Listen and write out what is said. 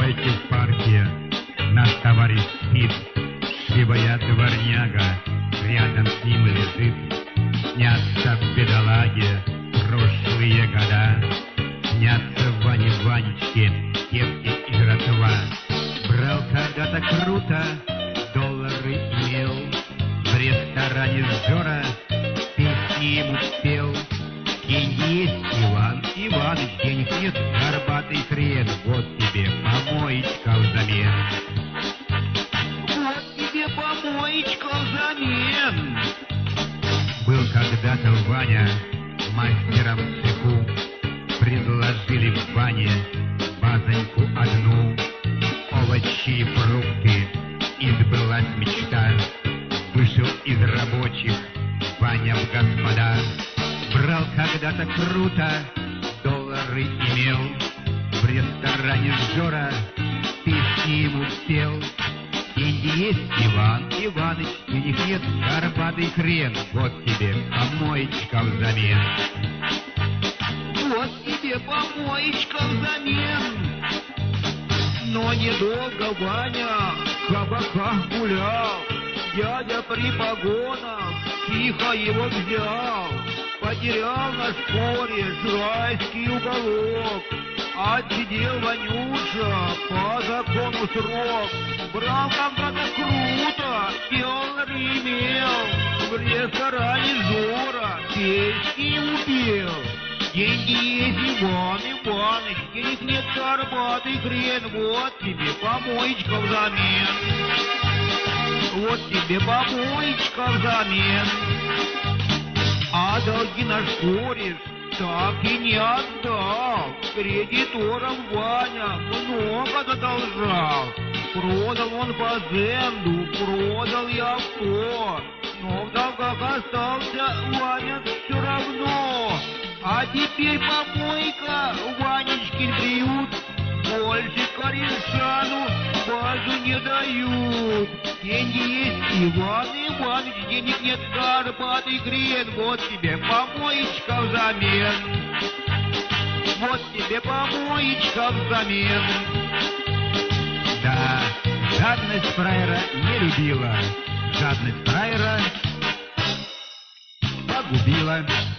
Ступайте в парке, наш товарищ спит, Сивая дворняга рядом с ним лежит. Снятся бедолаге прошлые года, Снятся Ване Ванечке девки и жратва. Брал когда-то круто, доллары имел, В ресторане Жора песни ему пел. Деньги есть, Иван Иваныч, денег нет, горбатый хрен, вот тебе помоечка взамен. Вот тебе помоечка взамен. Был когда-то Ваня мастером в цеху, предложили в бане базоньку одну. Овощи и фрукты, и сбылась мечта. Вышел из рабочих Ваня в господа. Брал когда-то круто, доллары имел, В ресторане Жора песни ему пел. Деньги есть, Иван Иваныч, денег нет, горбатый хрен, вот тебе помоечка взамен. Вот тебе помоечка взамен. Но недолго Ваня в кабаках гулял, Дядя при погонах тихо его взял. Потерял на споре жрайский уголок, Отсидел Ванюша по закону срок. Брал когда-то круто, доллары имел, В ресторане Жора песни ему пел. Деньги есть, Иван Иваныч, денег нет, горбатый хрен, вот тебе помоечка взамен. Вот тебе помоечка взамен. А долги наш кореш так и не отдал. Кредиторам Ваня много задолжал. Продал он фазенду, продал и авто, но в долгах остался Ваня все равно. А теперь помойка, Ванечкин приют, больше корешану базу не дают. Деньги есть, Иван Иваныч, денег нет, горбатый хрен, вот тебе помоечка взамен. Вот тебе помоечка взамен. Да, жадность фраера не любила, жадность фраера погубила.